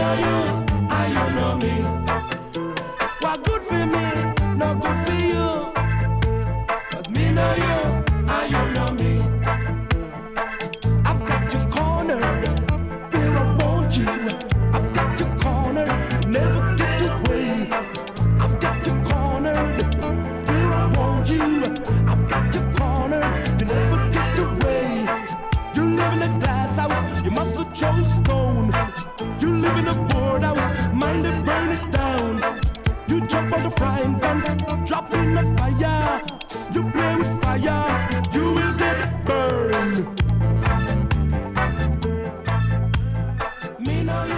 know you, and you know me. What good for me, no good for you. 'Cause me know you, and you know me. I've got you cornered, where I want you. I've got you cornered, never get away. I've got you cornered, where I want you. I've got you cornered, you never get away. You live in a glass house, you must have chose stone. You live in a board house, mind it, burn it down. You jump on the frying pan, drop in the fire. You play with fire, you will get burned. Me know you.